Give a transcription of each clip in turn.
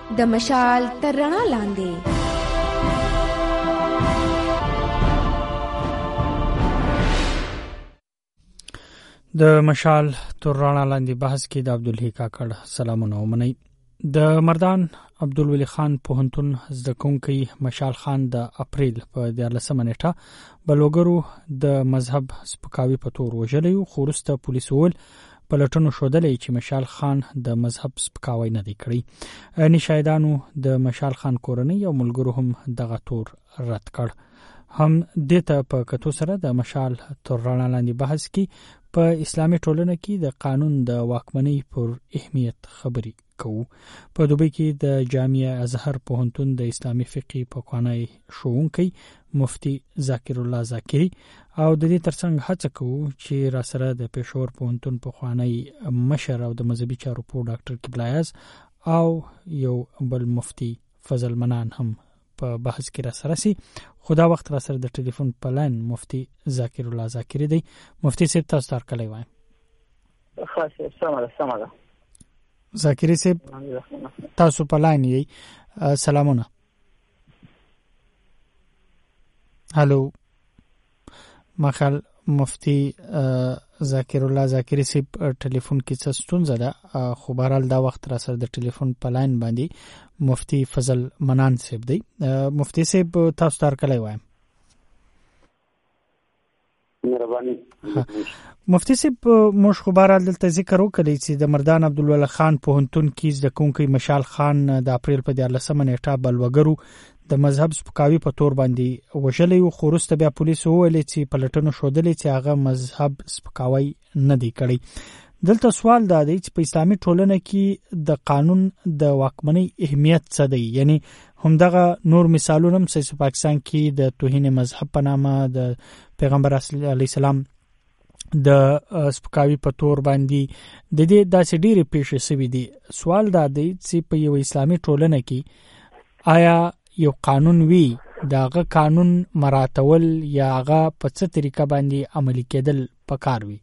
د مشال تر رڼا لاندې. د مشال تر رڼا لاندې بحث کې د عبدالحی کاکړ سلامونه ومنئ. د مردان عبدالولي خان پوهنتون زده کوونکی مشال خان د اپریل په 14 نیټه بلوګرو د مذهب سپکاوي په تور وژلی، خو وروسته پولیسو وویل پلټنو ښودلی چې مشال خان د مذهب سپکاوی نه دی کړی. عیني شاهدانو د مشال خان کورنۍ او ملګرو هم دغه تور رد کړ. هم دې ته په کتو سره د مشال تر رڼا لاندې بحث کې په اسلامي ټولنه کې د قانون د واکمنۍ پر اهمیت خبرې کوو. په دوبۍ کې د جامعه ازهر پوهنتون د اسلامي فقه پخوانی ښوونکی مفتي ذاکر الله ذاکري او د دې ترڅنګ هڅه کوو چې را سره د پېښور پوهنتون پخوانی مشر او د مذهبي چارو پوه ډاکټر قبله اعظ او یو بل مفتي فضل منان هم په بحث کې را سره سي. خدا وخت را سره د ټلیفون په لاین مفتي ذاکر الله ذاکري دی. مفتي صاحب تاسو تر کله وایم؟ خاص سمه ذاکري صاحب تاسو په لاین یې. سلامونه. هلو مخال مفتي ذاکر الله ذاکري صاحب ټلیفون کې څه ستونزه ده، خو بهرحال دا وخت را سره د ټلیفون په لاین باندې مفتي فضل منان صاحب دی. مفتي صاحب تاسو تر کله وایم؟ مهرباني. مفتي صاحب موږ خو بهرحال دلته ذکر وکړی چې د مردان عبدالولي خان پوهنتون کې زده کوونکی مشال خان د اپریل په 14 نیټه بلوګرو د مذهب سپکاوي په تور باندې وژلی، خو وروسته بیا پولیسو وویل چې پلټنو ښودلې چې هغه مذهب سپکاوی نه دی کړی. دلته سوال دا دی چې په اسلامي ټولنه کې د قانون د واکمنۍ اهمیت څه دی؟ یعنی همدغه نور مثالونه هم په پاکستان کې د توهین مذهب په نامه د پیغمبر علیه السلام د سپکاوي په تور باندې د دې داسې ډېرې پیښې شوې دي. سوال دا دی چې په یو اسلامي ټولنه کې آیا یو قانون وي، داغه قانون مراتول یا هغه په څه طریقه باندې عملي کېدل پکار وي؟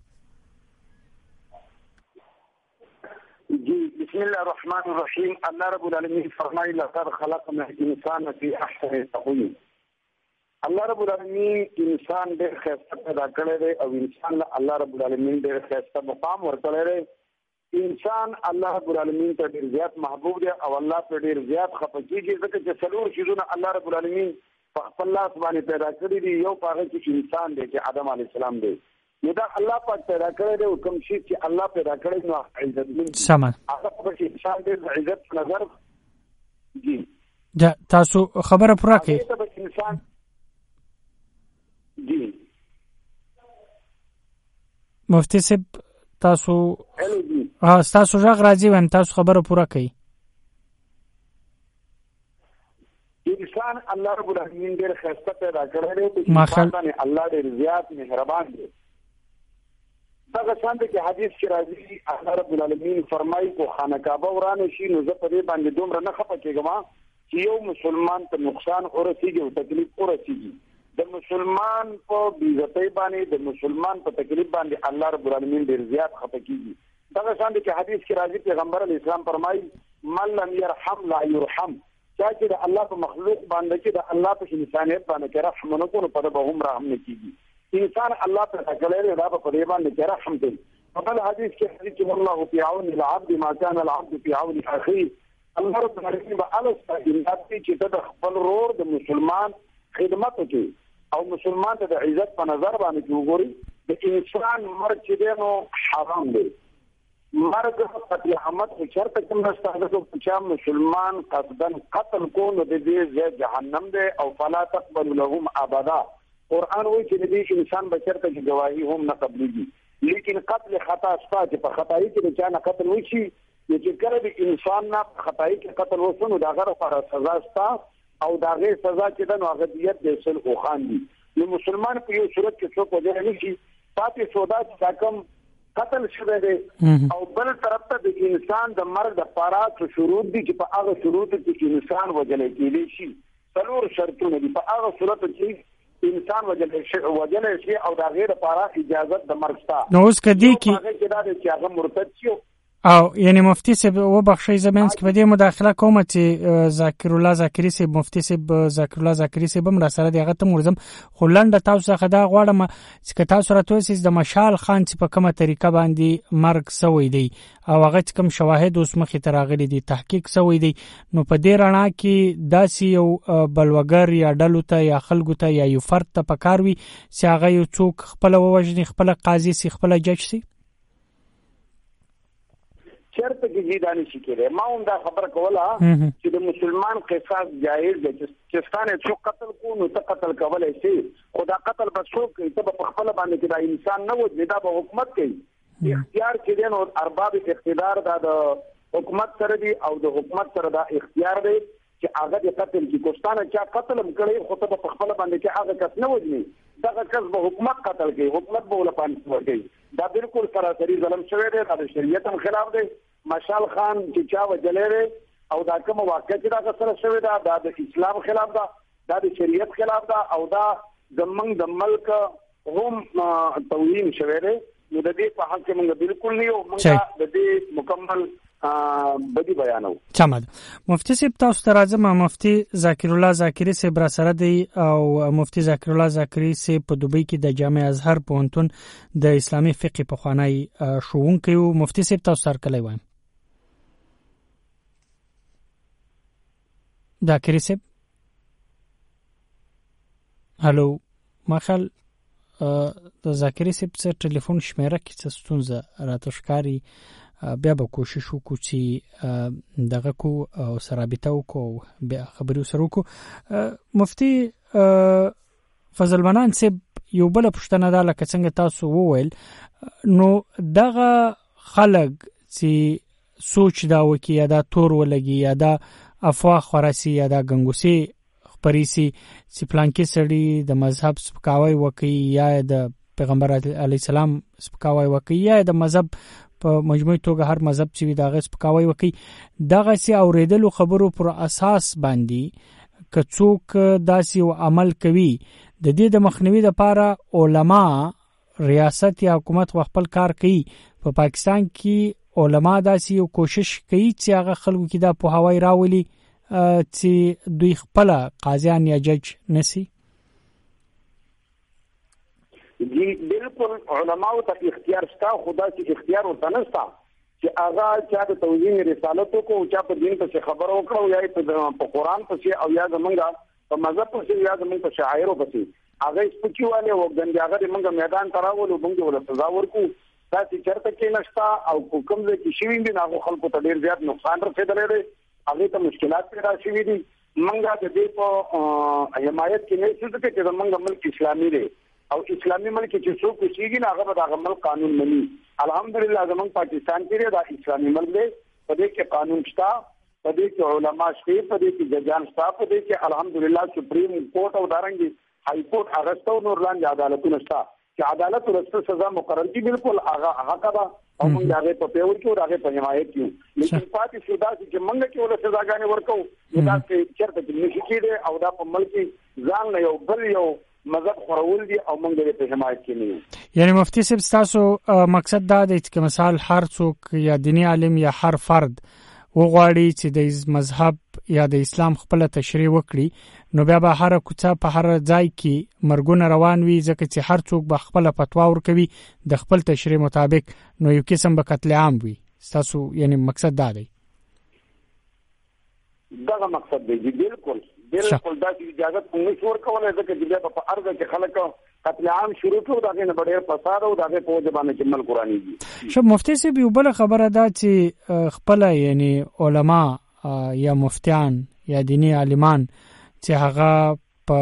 جی بسم الله الرحمن الرحیم. الله رب العالمین فرمایي لقد خلقنا الانسان فی احسن تقویم. الله رب العالمین انسان ډېر ښایسته پیدا کړی دی او انسان له الله رب العالمین ډېر ښایسته مقام ورکړی دی. انسان الله رب العالمین ته ډېر زیات محبوب دی او الله په ډېر زیات خفه کېږي، ځکه چې څلور شیزونه الله رب العالمین په خپل لاس باندې پیدا کړي دي. یو په هغه کې انسان دی چې آدم علیه السلام دی. نو دا الله پاک پیدا کړی دی او کوم شي چې الله پیدا کړی نو عزتمن سمه هغه په انسان ډېر د عزت نظر. جی تاسو خبره پوره کړئ. انسان جی مفتي صاحب تاسو تاسو ژغ راځي وایم، تاسو خبره پوره کړئ. انسان الله رب العالمین ډېر ښایسته پیدا کړی دی، باندې الله ډېر زیات مهربان دی. دغه څنګه چې حدیث کې راځي الله رب العالمین فرمایي کو خانه کعبه ورانه شي نو زه په دې باندې دومره نه خفه کېږم چې یو مسلمان ته نقصان ورسیږي او تکلیف ورسیږي. د مسلمان په بیزتۍ باندې د مسلمان په تکلیف باندې الله رب العالمین ډېر زیات خفه کېږي. دغه څنګه چې حدیث کې راځي پیغمبر علیه السلام فرمایي من لم يرحم لا يرحم. چې د الله په مخلوق باندې چې د الله په انسانیت باندې رحم نه کوي په دغه هم رحم نه کیږي. انسان الله په تکلیف دا په دې باندې رحم کوي. په بل حدیث کې چې والله في عون العبد ما كان العبد في عون اخيه. الله رب العالمین به الاستا چې د خپل ورور د مسلمان خدمت کوي او مسلمان ته د عزت په نظر باندې وګوري. د انسان مرګ چې دی نو حرام دی. مرګ قتل عامت شرط کوم نشته چې مسلمان قصدن قتل کو نو د دې جهنم دی او فلا تقبل لهم ابدا. قرآن وایي چې د انسان بشرته چې گواهی هم نه قبليږي، لیکن قتل خطا شته چې په خطای کې د چا نه قتل وشي چې کله د انسان نه خطای کې قتل وسنو دا غره پر سزا شته او دا غي سزا چې د نوغدیت د سل او خان دي. نو مسلمان په یو صورت کې څوک وجه نه شي پاتې سودا چې کم قتل شوه دی او بل طرف ته د انسان د مرګ د پارات شروط دي چې په هغه شروط کې انسان وجل کېږي شي. څلور شرطونه دي په هغه صورت کې انسان وجل شي او دا غیر لپاره اجازه د مرګ شته. نو اوس کدي کې هغه چې دا چې هغه مرتد شي او یعنی مفتی صاحب وبخښي زمینس کې په دې مداخله کوم چې ذاکر الله ذاکری صاحب مفتی صاحب ذاکر الله ذاکری صاحب هم را سره دغه ته مرزم خو لنډه تاسو څخه دا غواړم چې تاسو راته وایئ د مشال خان چې په کومه طریقه باندې مرګ سوی دی او هغه کوم شواهد اوس مخې ته راغلي دي تحقیق سوی دی نو په دې رڼا کې داسې یو بلوګر یا ډلو ته یا خلکو ته یا یو فرد ته پکار وي چې هغه یو څوک خپل ووژني خپل قاضي سي خپل جج سي چرته کې جیدانی شي کېږي ما هم دا خبره کوله چې د مسلمان قصاص جایز دی چې ستانه څوک قتل کو نو ته قتل کولای شي خدا قتل به څوک کوي ته په خپل باندې کې دا انسان نه وځي دا به حکومت کوي اختیار کې دی نو ارباب اقتدار دا د حکومت سره دی او د حکومت سره دا اختیار دی چې هغه د قتل کې کوستانه چا قتل کړي خو ته په خپل باندې کې هغه کس نه وځي دا کس به حکومت قتل کوي حکومت به ولا پانس ورکوي دا بالکل سراسری ظلم شوی دی دا د شریعت هم خلاف دی مشال خان چې چا وجلې او دا کوم واقع چې دا سره شوی دا د اسلام خلاف دا د شریعت خلاف دا او دا زمنګ د ملک هم توهین شوی دی نو د دې په حق کې موږ بالکل نه یو موږ د دې مکمل بدی بیانو چمد مفتی صاحب تاسو ته راځم مفتی ذاکر الله ذاکری صاحب را سره دی او مفتی ذاکر الله ذاکری صاحب په دوبۍ کې د جامع ازهر پوهنتون د اسلامي فقه په خوانی ښوونکی او مفتی صاحب تاسو سره کلی وایم ذاکری صاحب هالو ما خل د ذاکری صاحب سره ټلیفون شمیره کې څه ستونزه راته ښکاري بیا به کوشش وکړو چې دغه کو او سرابطه وکړو بیا خبرې سره وکړو مفتی فضل منان صاحب یو بل پښتنه دا لکه څنګه تاسو وویل نو دغه خلک چې سوچ دا وکي یا دا تور ولګي یا دا افواه خوراسي یا دا ګنګوسي خپريسي چې پلانکي سړي د مذهب سپکاوي وکي یا د پیغمبر علی السلام سپکاوي وکي یا د مذهب په مجموعي توګه هر مذهب چې دا غس پکاوي وکي دغه سي اوریدلو خبرو پر اساس باندې کڅوک داسي او عمل کوي د دې د مخنیوي لپاره علما ریاست یا حکومت خپل کار کوي په پاکستان کې علما داسي او کوشش کوي چې هغه خلکو کې دا په هواي راولي چې دوی خپل قاضیان یا جج نسی جی بالکل علماء ته اختیار شته خدا چې اختیار ورته نشته چې هغه چا د توهین رسالتو کو چا په دین ته خبرو کړو یا په قرآن ته او یا زمونږه په مذهب ته یا زمونږ په شاعرو ته هغه سپکیواله وګڼي هغه موږ میدان تراولو موږ ولا سزا ورکو دا چې چرته کې نشته او کوم ځای کې شوی دي هغه خلکو ته ډیر زیات نقصان رسیدلی دی هغه ته مشکلات پیدا شوي دي موږ د دې په حمایت کې نه څه چې زمونږ ملک اسلامي دی او اسلامي ملک چې څوک کېږي نه هغه به د عمل قانون مني الحمدلله زمونږ پاکستان کې دا اسلامي ملک دی په دې کې قانون شته په دې کې علما شته په دې کې ججان شته په دې کې الحمدلله سپریم کورټ او دارنګي هاي کورټ اغستو نور لاندې عدالتونه شته چې عدالت ورسره سزا مقرر کی بالکل هغه حق ده او موږ هغه په پیور کې هغه په حمایت کې لیکن پاتې شو دا چې موږ کې ولا سزاګانې ورکو دا چې چرته کې نشي کېده او دا په ملک ځان نه یو بل یو مذهب خورول دي او موږ په حمایت کې نه یعنی مفتی صاحب تاسو مقصد دا دی چې مثال هر څوک یا دینی عالم یا هر فرد وغواړي چې د مذهب یا د اسلام خپل تشریح وکړي نو بیا به هر کوڅه په هر ځای کې مرګونه روان وي ځکه چې هر څوک به خپل فتوا ورکوي د خپل تشریح مطابق نو یو قسم به قتل عام وي تاسو یعنی مقصد دا دی دا مقصد دی بالکل دا اجازه کومې شور کوله ځکه چې په ارزه کې خلک قتل عام شروع کړو دا نه ډېر فساد او دا په ځبانه کې مل قرآني دي شو مفتی صاحب یو بل خبره ده چې خپل یعنی علما یا مفتیان یا دینی عالمان چې هغه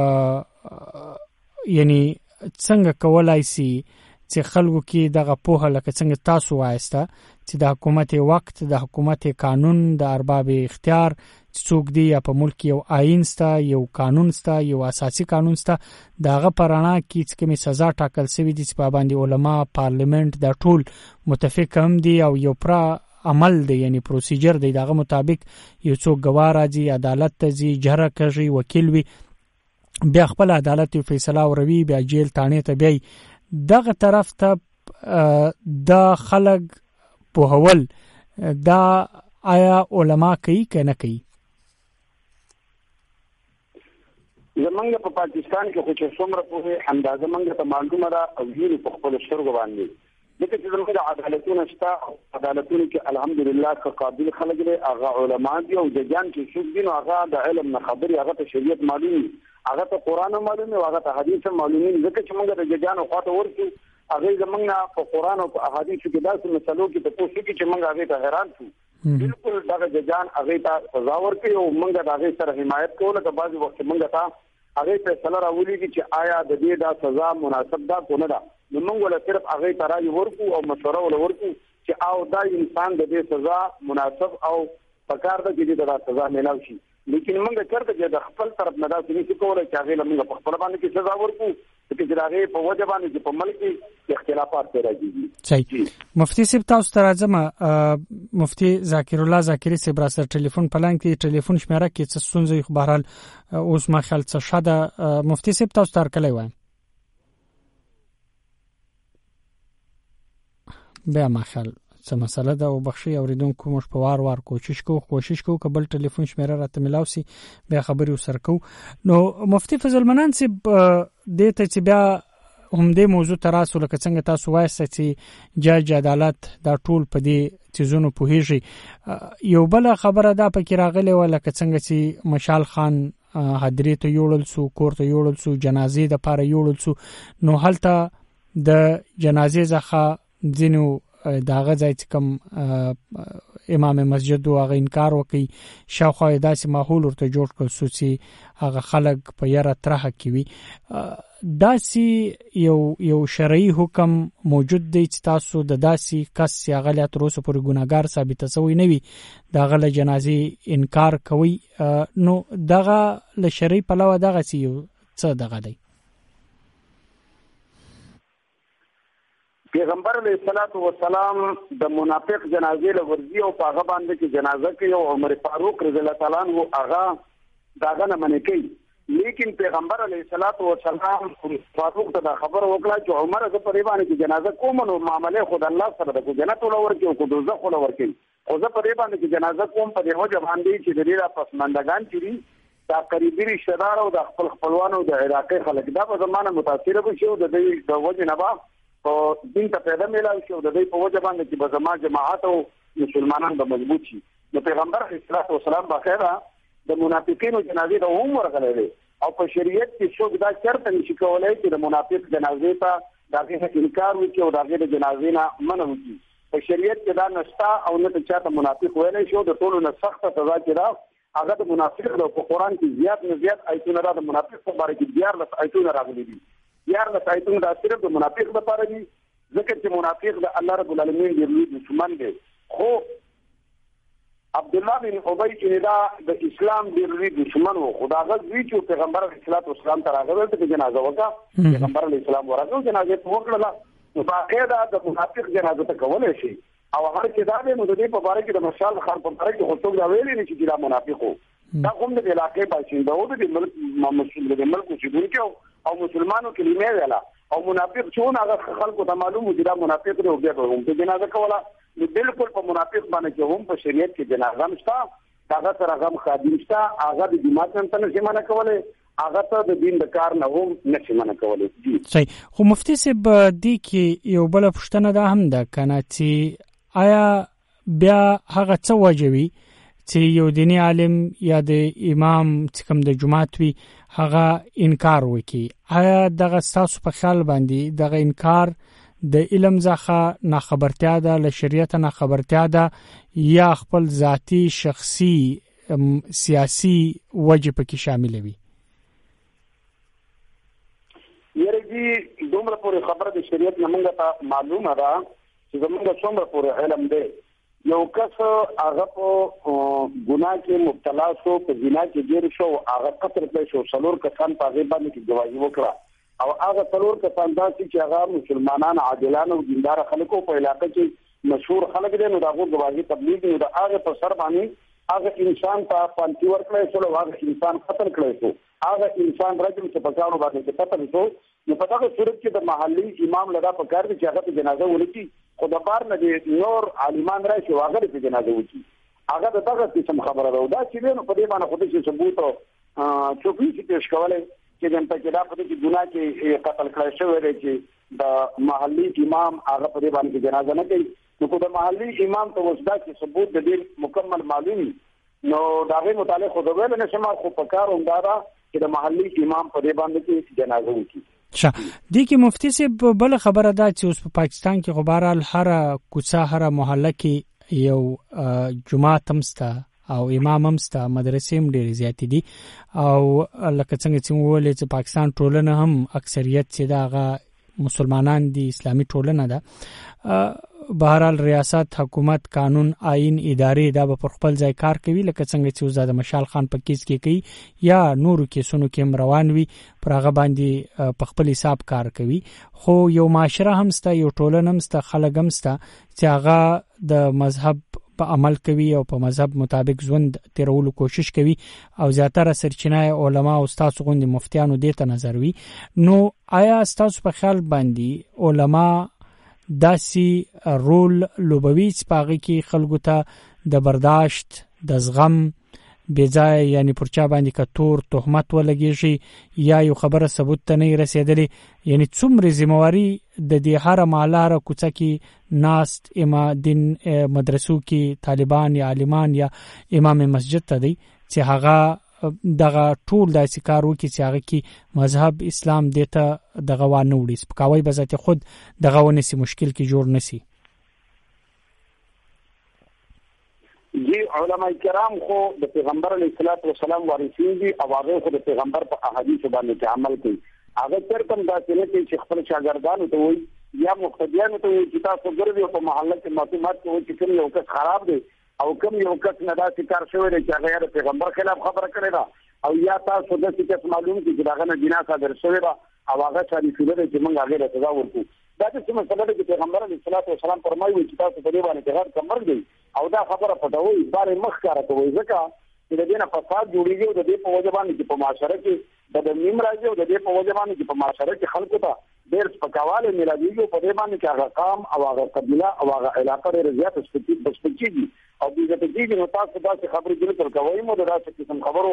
په یعنی څنګه کولای شي چې خلکو کې دغه پوهه لکه څنګه تاسو وایسته چې د حکومت وخت د حکومت قانون د ارباب اختیار څوک دی یا په ملک یو آئین ستا یو قانون ستا یو اساسي قانون ستا دغه پرانا کې چې کومه سزا ټاکل شوی دي چې په باندې علما پارلیمنت د ټول متفق هم دي او یو پر عمل دی یعنی پروسیجر دی دغه مطابق یو څوک گواه راځي عدالت ته ځي جره کوي وکیل وي بیا خپل عدالت فیصله وروي بیا جیل تانه ته بیا دغه طرف ته د خلک په هول دا آیا علما کوي که نه کوي؟ زمونږ په پاکستان کې خو چې څومره پوهې اندازه موږ ته معلومه ده او وینو په خپلو سترګو باندې ځکه چې زموږ عدالتونه شته عدالتونه کې الحمدلله که قابل خلک دي هغه علما دي او ججان چې څوک دي نو هغه د علم نه خبري هغه ته شریعت معلوم دي هغه ته قرآن معلوم او هغه ته حدیث معلوم دي ځکه چې موږ د ججانو خواته ورسو هغه زمونږ په قرآن او په احادیث کې داسې مسلو کې په پوښتنه کې چې موږ هغه ته حیران شو بالکل دا ججان هغه ته سزا ورکړي او موږ د هغه سره حمایت کوله که بعض وخت موږ ته هغه فیصله راولېږي چې آیا د دې دا سزا مناسب ده که نه ده نو موږ ول صرف هغه ته راي ورکو او مشوره ول ورکو چې او دا انسان د دې سزا مناسب او پکار ده چې دا سزا ملاوي شي لیکن موږ چرته چې د خپل طرف نه دا څه کولای چې هغه موږ په خپل باندې کې سزا ورکو چې هغه په وجه باندې چې په ملک کې اختلافات پیدا کیږي. صحیح. مفتی صاحب تاسو ته راځم. مفتی ذاکر الله ذاکری صاحب را سره ټلیفون پلان کې ټلیفون شمیره کې څه ستونزې خو بهرحال اوس ما خیال څه شاده مفتی صاحب تاسو تر کله وایم بیا ما خیال څه مسله ده او بخشي اوریدونکو موږ په وار کوشش کوو کبل ټلیفون شمیره راته ملاوي بیا خبري وسر کو. نو مفتی فضل منان صاحب د ته چې بیا هم دې موضوع تراسو لکه څنګه تاسو وایسته چې جج عدالت دا ټول په دې چیزونو پوهیږي. یو بل خبره دا پکې راغله ولکه څنګه چې مشال خان حضرت ته یوړل سو کور ته یوړل سو جنازې د پاره یوړل سو نو هلته د جنازې ځخه ځینو داغه ځای چې کوم امام مسجد واغ انکار وکي شاوخوا داسې ماحول ورته جوړ کړ سو چې هغه خلک په یاره ترخه کوي. داسې یو شرعي حکم موجود دی چې تاسو د داسې کس هغه له تر اوسه پورې ګناګار ثابت شوی نه وي دغه له جنازې انکار کوي نو دغه له شرعي پلوه دغه څه دغه دی؟ پیغمبر علیه الصلاۃ والسلام د منافق جنازې له ورځي او په هغه باندې چې جنازه کوي او عمر فاروق رضی الله تعالی عنہ هغه داغه نه منې کوي لیکن پیغمبر علیه الصلاۃ والسلام فاروق ته دا خبر وکړه چې عمر زه په دې باندې چې جنازه کوم نو معاملې خود الله سره د جنت ولور کې او کو دوزخ ولور کې او زه په دې باندې چې جنازه کوم په دې وجه باندې چې د دې پسمندگان چې دا قریبي رشتہ دار او د خپلوانو د علاقې خلک دا په زمانه متاثر بشي او د دې د وجه نه با او دین ته پیدا ملال شو د دې په وجه باندې چې به زما جماعت او مسلمانان به مضبوط شي. نو پیغمبر علیه الصلاۃ والسلام باخره د منافقینو جنازې ته هم ورغلې او په شریعت کې څوک دا چرته نشي کولای چې د منافق جنازې ته دغه انکار وکړي او دغه جنازې نه منع وکړي. په شریعت کې دا نشتا او نه چاته منافق ویلای شو د ټولو نه سخت سزا کړه هغه د منافق د قرآن کې زیات آیتونه را د منافق په اړه کې 14 آیتونه راغلي دي. 14 آیتونه دا صرف د منافق لپاره دي ځکه چې منافق د الله رب العالمین دی دشمن دی. خو عبد الله بن ابي چې دا د اسلام دی دشمن وو خدا غوښتي چې پیغمبر علیه الصلاۃ والسلام ته راغلی ته جنازه وکړه پیغمبر علیه السلام ورغلو جنازه وکړه نو باقاعده د منافق جنازه ته کولای شي او هغه چې دا به مو د دې په اړه کې د مشال خان په اړه کې خطوب دا ویلي چې دا منافق وو دا کوم د علاقې باشنده وو د ملک مسلمان د ملک چې او مسلمانانو کلمې ویلا او منافق چون هغه خلکو ته معلومه دي دا منافق دی او بیا هم په جنازه کوله نو بالکل په منافق باندې چې هم په شریعت کې جنازه نشته هغه سره غم خادم نشته هغه د جماعت څخه نه منع کوله هغه ته د دین د کار نه هم نشي منع کوله. صحیح. خو مفتی صاحب دی کې یو بل پوښتنه ده هم ده کنه چې آیا بیا هغه څه وجوي چې یو دینی عالم یا د امام چې کوم د جماعت وي هغه انکار وکي آیا دغه تاسو په خیال باندې دغه انکار د علم ځخه ناخبرتیا ده له شریعت ناخبرتیا ده یا خپل ذاتی شخصي سیاسي وجه پکې شامل وي؟ یره دومره پورې خبره د شریعت نه موږ ته معلومه ده چې موږ څومره پورې علم دی یو کس هغه په ګناه کې مبتلا شو په زنا کې ګیر شو هغه قتل کړي شو څلور کسان په غیبه کې گواهی وکړه او هغه څلور کسان چې هغه مسلمانان عادلانه او دیندار خلکو په علاقې کې مشهور خلک دي نو داغه گواهی تبلیغ نو دا هغه په سر باندې هغه انسان ته پانتی ورکړی شو هغه انسان قتل کړی شو هغه انسان رجم چې په ځانو باندې قتل شو نو په دغه صورت کې د محلي امام لدا په کار دي چې هغه جنازه ولکي خو د بار نه دي نور عالمان راشي واغره په جنازه وکي هغه دغه قسم خبره ده دا چې نو په دې باندې خو دې ثبوت او چوکۍ چې پیش کولای چې د انتقاد په دې ګناه کې قتل کړی شوی دی چې د محلي امام هغه په دې باندې جنازه نه کوي نو د محلي امام ته وسدا چې ثبوت د دې مکمل معلومي نو داغه متعلق خو د ویل نه شمار خو په کار اندارا چې د محلي امام په دې باندې کې جنازه وکړي دي کې مفتي صاحب بل خبره ده چې اوس په پاکستان کې غبارال هر کوڅه هر محله کې یو جماعت همستا او امام همستا مدرسې هم ډېرې زیاتې دي او لکه څنګه چې وویل چې پاکستان ټولنه هم اکثریت چې دا هغه مسلمانان دي اسلامي ټولنه ده بهرحال ریاست حکومت قانون آئین ادارې دا په خپل ځای کار کوي لکه څنګه چې وزاده مشال خان په کیس کې کوي یا نورو کیسونو کې روان وي پر هغه باندې په خپل حساب کار کوي خو یو معاشره هم ستا یو ټولنه هم ستا خلک هم ستا چې هغه د مذهب په عمل کوي او په مذهب مطابق ژوند تیرولو کوشش کوي او زیاتره سرچینه علما او استاد غوندي مفتیانو دې ته نظر وي نو آیا استاد په خیال باندې علما داسي رول لوبوي چې پاغي کې خلکو ته د برداشت د زغم بځای یعنی پرچا باندې کتور تهمت ولګيږي یا یو خبره ثبوت ته نه رسیدلې یعنی څومره ذمہواری د دې هر مالاره کوڅه کې ناست دین مدرسو کې طالبان یا عالمان یا امام مسجد ته دی چې هغه دغه ټول د سکارو کې چې هغه کې مذهب اسلام دیته دغه وانه وړي سپکاوي به ذات خود دغه ونسي مشکل کې جوړ نسی جی علماء کرام خو د پیغمبر علیه الصلاۃ والسلام وارثین دي او هغه خو د پیغمبر په احادیث باندې عمل کوي هغه ترتم داسې نه کوي چې خپل شاګردانو ته وایي یا مقتدیانو ته وایي چې تاسو ګرځي په محله کې معلومات کوي چې کوم یو کس خراب دی او کوم یو کس نه داسې کار شوی دی چې هغه د پیغمبر خلاف خبره کړې ده او یا تاسو داسې کس معلوم دي چې هغه نه جنا صادر شوی ده او هغه شاري شوی دی چې موږ هغه له سزا ورکو دا چې مسله ده چې پیغمبر علیه الصلاۃ والسلام فرمایي چې تاسو په دې باندې غیر کمر دی او دا خبره پټوي بارې مخ کار کوي ځکه چې د دې نه فساد جوړیږي او د دې په وجه باندې چې په معاشره کې د نیم راځي او د دې په وجه باندې چې په معاشره کې خلکو ته ډېر سپکاواله ملایږي په دې باندې چې هغه قام او هغه قبیله او هغه علاقه ډېر زیات سپکېږي او دې ته چې نو تاسو داسې خبرې جوړ تر کوي مو داسې قسم خبرو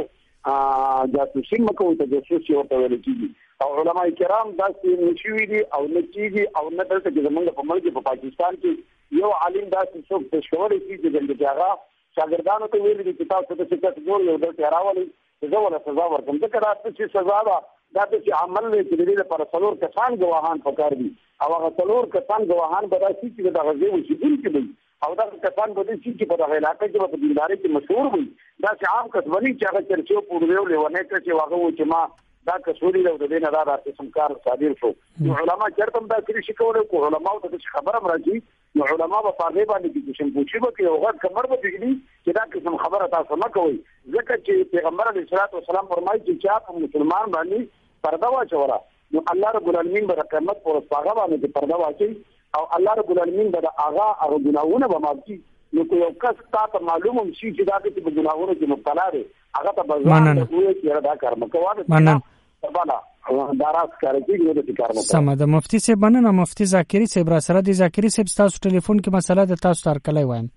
جاسوسي مکو ته جاسوسي ورته ویل کېږي او علماء کرام داسې نشوي دي او نچېږي او نه دلته چې زمونږ په ملک په پاکستان کې یو عالم داسې څوک پیش کولی شي چې د هغه شاګردانو ته ویلي دي چې تاسو د څه جوړ یو دلته راولي چې زه ولا سزا ورکوم ځکه دا چې سزا ده دا چې عمل دی چې د دې لپاره څلور کسان ګواهان پکار دي او هغه څلور کسان ګواهان به داسې چې د غزې وشیدونکي وي او دا کسان به دې چې په دغه علاقه کې په دینداري کې مشهور وي دا چې عام کس بني چې هغه چرچو پوروي ولونه چې هغه و چې ما دا کسوري له دې نه دا قسم کار صادر شو علماء چرته دا کړی شي کولای کو علماء ته خبره راځي نو علماء په پاره باندې چې پوښي به کې هغه کمر به دیږي چې دا قسم خبره تاسو نه کوي ځکه چې پیغمبر علیه الصلاۃ والسلام فرمایي چې چا مسلمان باندې پرده واچوره نو الله رب العالمین به قیامت پر هغه باندې پرده واچي او الله رب العالمین به هغه ګناهونه به معاف کړي نو یو کس تاسو معلومه شي چې دا چې ګناهونه کې مبتلا دی هغه ته بازار ته وایي چې دا کار مکوونه بالا داراس کار کوي د کار مکو سم د مفتی صاحب مننه مفتی ذاکری صاحب را سره د ذاکری صاحب تاسو ټلیفون کې مسله د تاسو تر کله وایم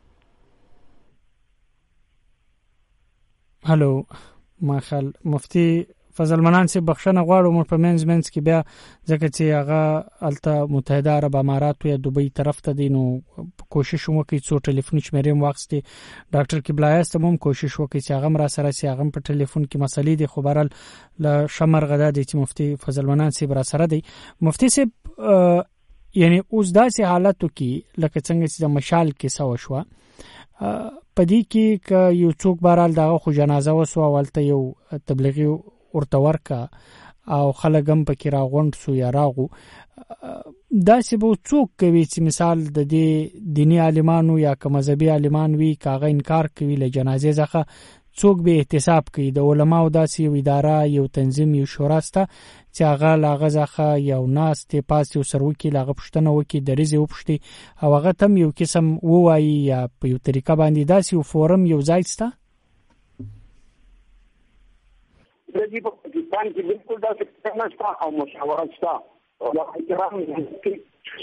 هالو ماخل مفتی فضل منان سے بخښنه غواړم په منځ کې بیا ځکه چې هغه الته متحده عرب امارات یا دوبۍ طرف ته دي نو کوشش وکړي څو ټلیفون شمیرې واخستي ډاکټر کبلایست هم کوشش وکړي چې هغه را سره سي هغه په ټلیفون کې مسلې دي خو برل ل شمر غدا دي چې مفتی فضل منان سے را سره دي مفتی سے یعنی اوس داسې حالاتو کې لکه څنګه چې د مشال کې سو شو پدې کې ک یو څوک برال دغه خو جنازه وسو ولته یو تبلیغي ورته ورکا او خلک هم پکې راغونډ سو یا راغو داسې به څوک کوي چې مثال د دې دینی عالمانو یا مذهبي عالمان وی کاغه انکار کوي له جنازې ځخه څوک به احتساب کوي د علماو داسې یو اداره یو تنظیم یو شورا سته چې هغه لاغه ځخه یو ناس ته پاس یو سروکي لاغه پښتنه وکي درېزه وپښتي او هغه تم یو قسم وایي یا په یو طریقه باندې داسې یو فورم یو ځای سته د پاکستان کې بالکل دا څه نشته او مشاورت شته او د احترام کې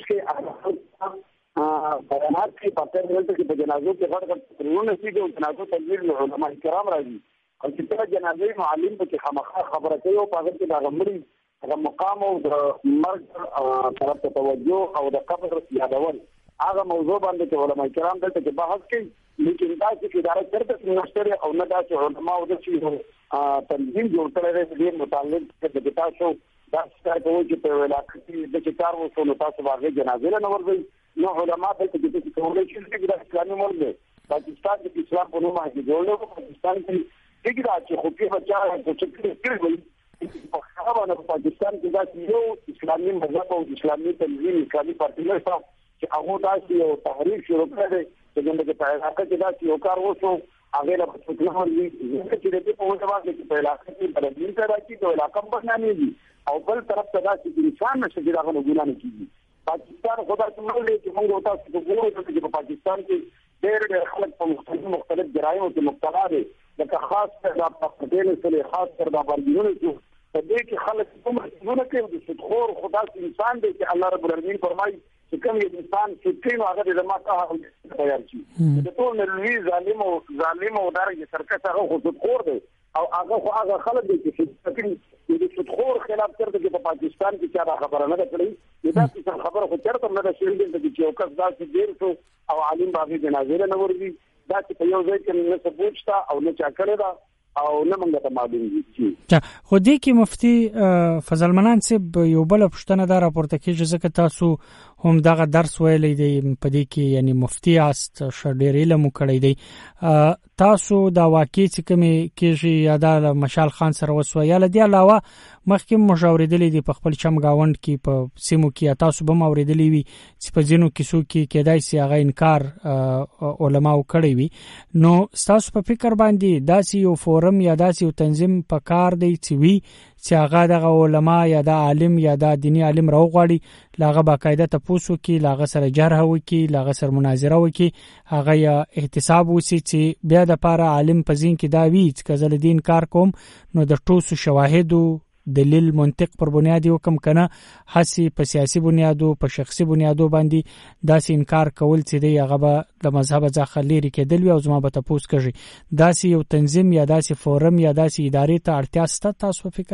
بیانات کې پاتې ولته کې په جنازو کې غړ تقریرونه شي او جنازو تدبیر له علماء کرام راځي او چې کله جنازې معلم په کې خامخا خبره کوي او په هغه کې د غمړي د مقام او د مرګ طرف ته توجه او د قبر یادول هغه موضوع باندې چې علماء کرام دلته کې بحث کوي لیکن دا چې اداره چرته نشته او نه دا چې علماء او د شي تنظیم جوړ کړی دی متعلق د تاسو دا څه کوي چې په علاقې کې د کار وسو نو تاسو باندې جنازې نه ورځي نو علماء دلته کې څه کولای شي چې د اسلامي ملک پاکستان د اسلام په نوم باندې جوړول پاکستان کې دغه چې خو په بچا د چکر کړی په خبره په پاکستان کې دا یو اسلامي مذهب او اسلامي تنظیم اسلامي پارټي نه چې هغه داسې یو تحریک شروع کړی چې دغه په علاقه کې دا یو کار وشو هغه له څه ورغلي چې د په وجه باندې په علاقه کې بدلین راځي د علاقې په نامې دي او بل طرف ته دا چې انسان نشي دغه ګناه نه کیږي پاکستان خدای ته مولې چې موږ تاسو په ګورو چې په پاکستان کې ډېر خلک په مختلف جرایم کې مبتلا دي لکه خاص کر د پردې سره خاص کر د باندې په دې کې خلک کومه څه کوي د ستخور خدای انسان دی چې الله رب العالمین فرمایي چې کوم انسان چې کینو هغه د زماته تیار شي د ټول لوی ظالم او درجه سرکښ هغه ستخور دی او هغه خلک دي چې د ستخور خلاف تر دغه په پاکستان کې چا خبره نه کړې دا څه خبره خو چرته نه ده شوې چې یو کس داسې ډیر شو او عالم باغی جنازې نه ورځي دا چې په یو ځای کې نه ثبوت شته او نه چا کړی دا او نه موږ ته معلوم دي خو دې کې مفتي فضل منان صاحب یو بل پښتنه دا راپورته کیږي ځکه تاسو هم دغه درس ویلې دی په دې کې یعنی مفتي است شډیر علم کړی دی تاسو دا واقع چې کومې کېږي یا د مشال خان سره وسو یا لدی علاوه مخکې مشاورېدلې دي په خپل چمګاوند کې په سیمو کې تاسو به مورېدلې وي چې په ځینو کیسو کې کېدای شي هغه انکار علماء کړی وي نو تاسو په فکر باندې داسې یو فورم یا داسې یو تنظیم په کار دی چې وی چې هغه د علماء یا د عالم یا د دینی عالم راوغړي لاغه باقاعده تاسو کې لاغه سره جرح وکي لاغه سره مناظره وکي هغه یا احتساب وسی چې بیا د پاره عالم پزین کې دا وی چې کزل دین کار کوم نو د ټوسو شواهدو دلیل منطق پر بنیاد وکم کنه حسی په سیاسي بنیادو په شخصي بنیادو باندې داسې انکار کول چې دی هغه به د مذهب ځخه لري کېدل او زما به تاسو کوي داسې یو تنظیم یا داسې فورم یا داسې ادارې ته اړتیا ست تاسو فکر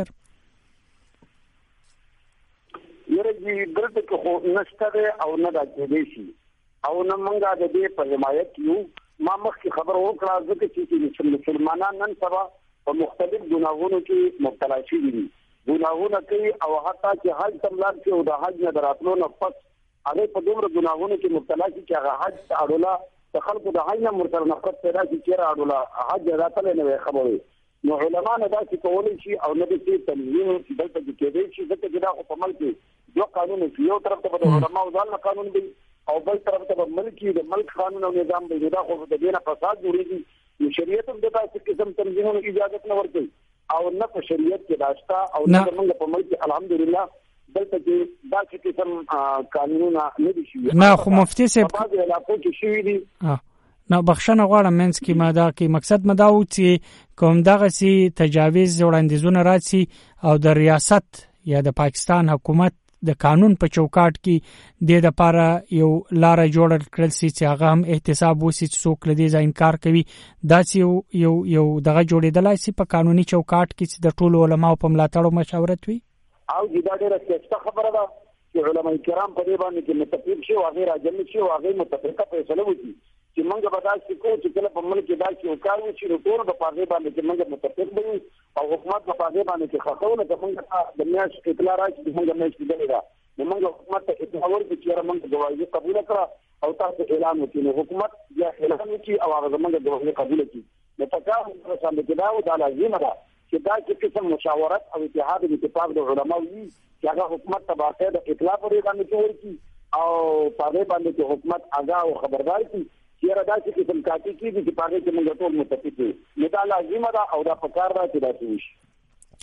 یره دې خو نشته او نه راځي شي او نه مونږه د دې په حمایت یو ما مخکې خبر وکړه ځکه چې مسلمانان نن سبا په مختلف ګناهونو کې مبتلا شي دي ګناهونه کوي او حتی چې حج تملار کې او د حج نه دراتلو نه پس هغه په دومره ګناهونو کې مبتلا شي چې هغه حج اړولا د خلکو د حج نه مرتر نفرت پیدا شي چې اړولا حج راتل نه خبره نو علماء نه دا چې کولای شي او نه دې تنظیم دلته کېدای شي ځکه چې دا په ملک یو قانون یو طرف ته د علماء ځان قانون دی او بل طرف ته ملکی د ملک قانون او نظام دی دا خو د دینه فساد جوړیږي شریعت هم د تاسو قسم تنظیمونو اجازه نه ورکوي او نه په شریعت کې داشتا او نه موږ په ملک الحمدلله دلته کې دا چې قسم قانونونه نه دي شوي نه خو مفتي صاحب په دې علاقو کې شوي دي نه بخښنه غواړم منځ کې ماده کې مقصد مدا و چې کوم دغه سي تجاوز وړاندیزونه راځي او د ریاست یا د پاکستان حکومت د قانون په چوکاټ کې د لپاره یو لار جوړ کړل سي چې هغه هم احتساب وسی چې څوک لدی ځا انکار کوي دا چې یو دغه جوړېدلای سي په قانوني چوکاټ کې چې د ټولو علماو په ملاتړ او مشورت وي او دا ډېره څه خبره ده چې علماء کرام په دې باندې کې متفق شي او غیر اجل شي او غیر متفقه فیصله وکړي چې موږ به تاسو کو چې کله په ملک کې دا چې وکړو چې ټول په پاغه باندې چې موږ متفق وي او حکومت په پاغه باندې چې خاصونه چې موږ د میاش اطلاع راځي چې موږ مېش کېدلی دا موږ حکومت ته اطلاع ورکړي چې موږ غواړو قبول کړه او تاسو اعلان وکړي حکومت یا اعلان وکړي او هغه موږ غواړو قبول کړي نو تاسو سره د دا او د لازمه ده چې دا چې قسم مشاورت او اتحاد د اتفاق د علماء وي چې هغه حکومت ته باقاعده اطلاع ورکړي ورکړي او پاغه باندې چې حکومت آگاه او خبردار شي چیرې دا چې کوم کاټي کې چې پاره کې موږ ټول متفق یو نو دا لازمه ده او دا پکار ده چې دا شي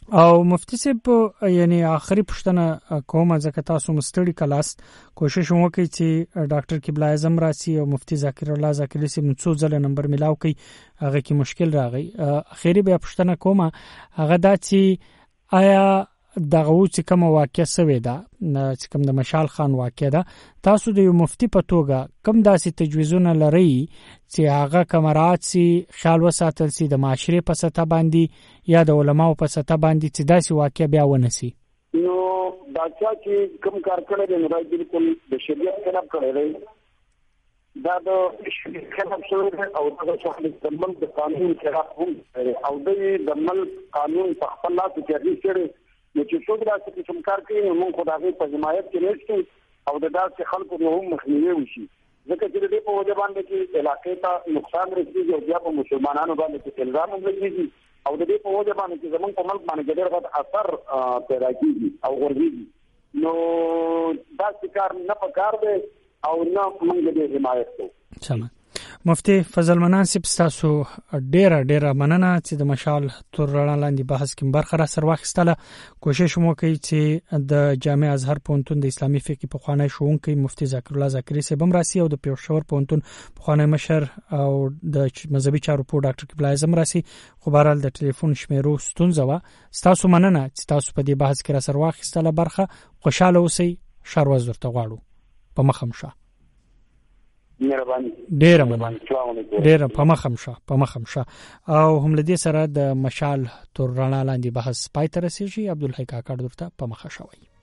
او مفتی صاحب یعنی آخري پښتنه کومه ځکه تاسو مستړي کلاس کوشش وکړئ چې ډاکټر قبله اعظم راسي او مفتی ذاکر الله ذاکری سي منڅو ځله نمبر ملاو کوي هغه کې مشکل راغی. اخیری بیا پښتنه کومه هغه دا چې آیا دغه چې کوم واقعیا سوي دا چې کوم د مشال خان واقعیا دا تاسو د یو مفتی په توګه کوم داسې تجویزونه لري چې هغه کمرات سي خیال وساتل سي د معاشره په سطح باندې یا د علماو په سطح باندې چې داسې واقعیا بیا ونسي؟ نو دا چې کوم کار کړی دی نو بالکل د شریعت خلاف کړی دی دا د شریعت خلاف شوی او دا د ملک د قانون خلاف هم او د ملک قانون په خپل لاس کې کېږي نو چې څوک دا چې کوم کار کوي نو موږ خدای په حمایت کې نشو او د داسې خلکو نو هم مخنیوي وشي ځکه چې د دې په وجه باندې چې علاقې ته نقصان رسیږي او بیا په مسلمانانو باندې الزام لګیږي او د دې په وجه باندې چې زمونږ په ملک باندې ډېر غټ اثر پیدا کیږي او ورځي نو دا کار نه پکار دی او نه موږ د حمایت کوو. سم مفتی فضل منان صاحب تاسو ډیره مننه چې د مشال تر رڼا لاندې بحث کې برخه را سر واخیستله. کوشش مو کوي چې د جامع ازهر پوهنتون د اسلامي فقه په خوانی شوونکی مفتی ذاکر الله ذاکری صاحب هم راسي او د پیښور پوهنتون په خوانی مشر او د مذهبي چارو په ډاکټر قبله اعظم راسي. خو بهرحال د ټلیفون شمیرو ستونزه وا. تاسو مننه چې تاسو په دې بحث کې را سر واخیستله برخه. خوشاله اوسئ. شروز ورته غواړو. په مخم شه. ډیره په مخم شه او هم لدی سره د مشال تر رڼا لاندې بحث پای ته رسیږي. عبدالحی کاکړ درته په مخه شوی.